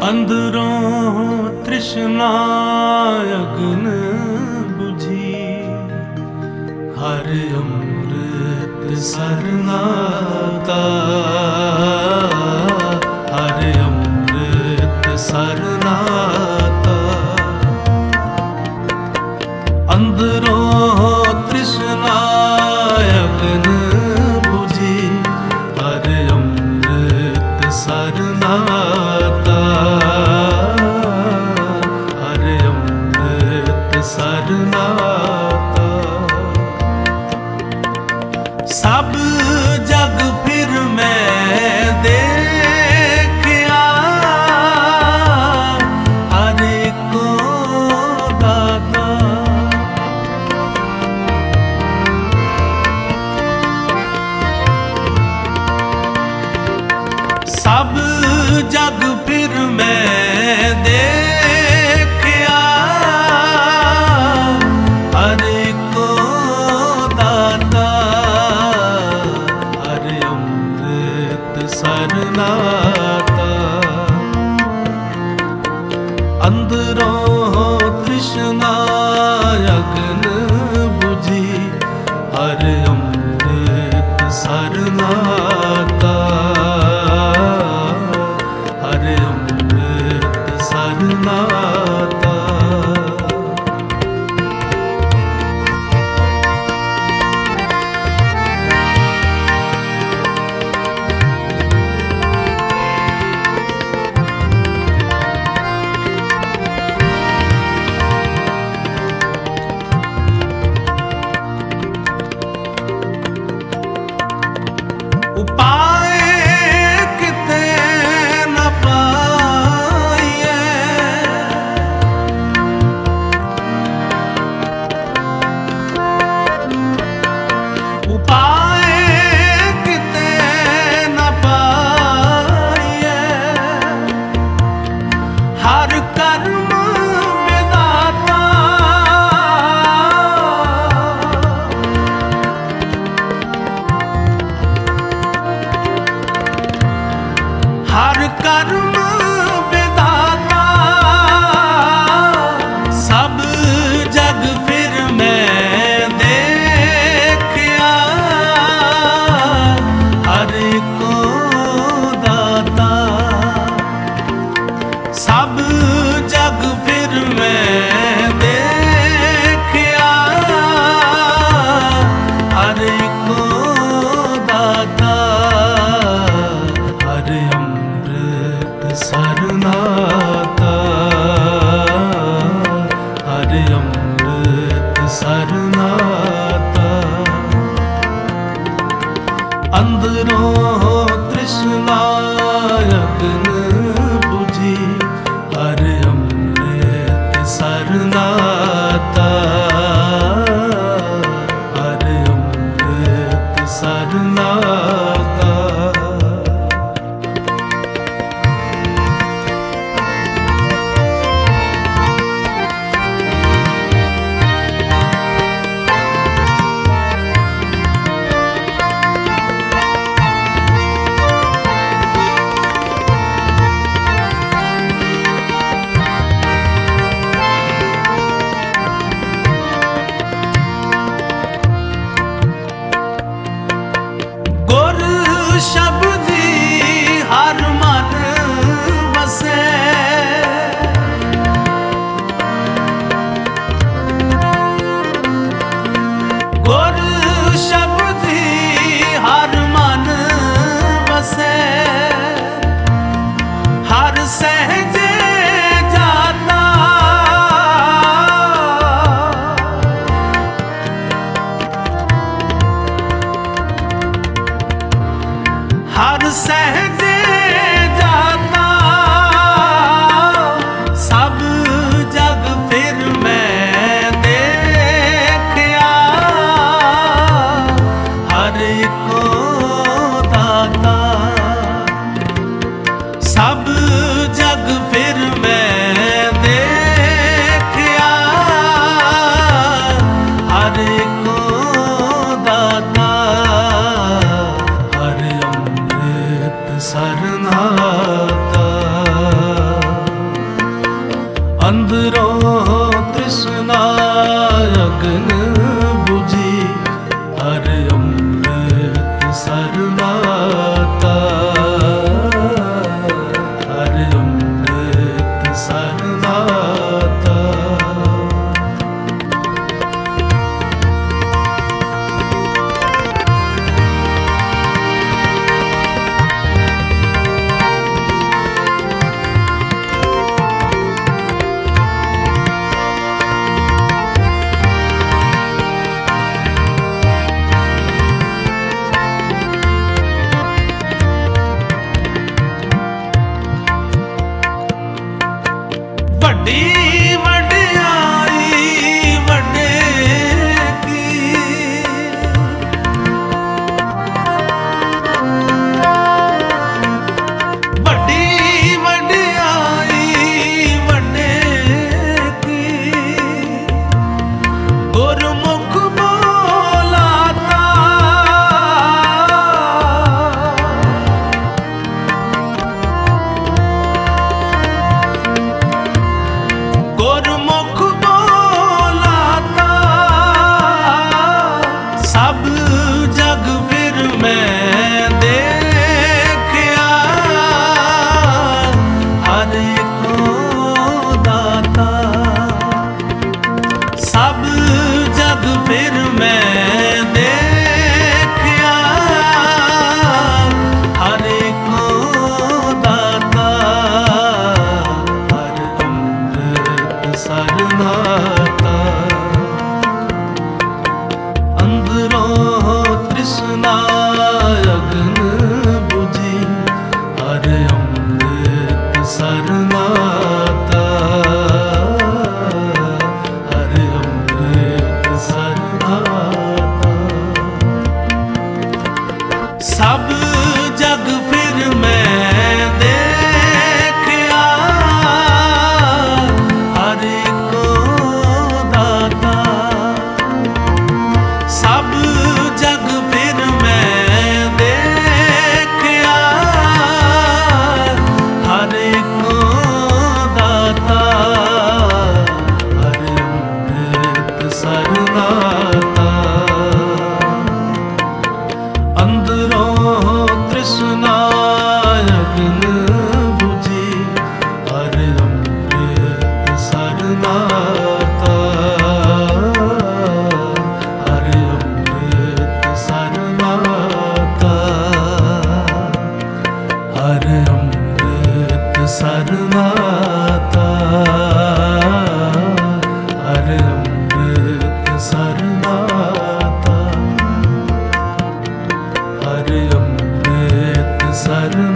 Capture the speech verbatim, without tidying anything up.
ਅੰਦਰੋਂ ਤ੍ਰਿਸ਼ਨਾ ਅਗਨ ਬੁਝੀ, ਹਰ ਅੰਮ੍ਰਿਤ ਸਰਨਾਤਾ, ਹਰ ਅੰਮ੍ਰਿਤ ਸਰਨਾਤਾ। ਅੰਦਰੋਂ ਤ੍ਰਿਸ਼ਨਾ ਅਗਨ ਬੁਝੀ, ਹਰ ਅੰਮ੍ਰਿਤ ਸਰਨਾਤਾ, ਹਰ ਅੰਮ੍ਰਿਤ ਸਰਨਾਤਾ। ਸਭ ਜਗ ਫਿਰ ਮੈਂ ਦੇਖਿਆ, ਹਰ ਇੱਕੋ ਦਾਤਾ। ਸਭ ਜਗ ਫਿਰ ਮੈਂ ਦੇਖਿਆ, ਹਰ ਇੱਕੋ ਦਾਤਾ, ਹਰ ਅੰਮ੍ਰਿਤ ਸਰਨਾਤਾ। ਅੰਦਰੋਂ ਤ੍ਰਿਸ਼ਨਾ ਅਗਨ ਬੁਝੀ, ਹਰ ਅੰਮ੍ਰਿਤ ਸਰਨਾਤਾ, ਹਰ ਅੰਮ੍ਰਿਤ ਸਰਨਾਤਾ। ਉਪਾਏ ਕਿਤੇ ਨ ਪਾਈਏ, ਉਪਾਏ ਕਿਤੇ ਨ ਪਾਈਏ, ਹਰ ਕਰਮ ਵਿਦਾਤਾ, ਹਰ ਕਰਮ ਵਿਦਾਤਾ। ਸਭ ਜਗ ਫਿਰ ਮੈਂ ਦੇਖਿਆ, ਹਰ ਇੱਕੋ ਦਾਤਾ। ਸਭ ਜਗ ਫਿਰ ਮੈਂ ਦੇਖਿਆ, ਹਰ ਇੱਕੋ ਦਾਤਾ, ਹਰ ਅੰਮ੍ਰਿਤ ਸਰਨਾਤਾ, ਹਰ ਅੰਮ੍ਰਿਤ ਸਰਨਾਤਾ। ਅੰਦਰੋਂ ਤ੍ਰਿਸ਼ਨਾ ਅਗਨ ਬੁਝੀ, ਹਰ ਅੰਮ੍ਰਿਤ ਸਰਨਾਤਾ, ਹਰ ਅੰਮ੍ਰਿਤ ਸਰਨਾਤਾ। ਗੁਰ ਸ਼ਬਦੀ ਹਰ ਮਨ ਵਸੈ, ਗੁਰ ਸ਼ਬਦੀ ਹਰ ਮਨ ਵਸੈ, ਹਰ ਸਹਿਜੇ ਜਾਤਾ, जग फिर मैं देखया, हर एक दाता हर अमृत सरनाता। अंदरों तृष्णा अग्न बुझी, हर अमृत सरनाता हर अमृत सरनाता हर अमृत सरनाता हर अमृत सरनाता हर अमृत सर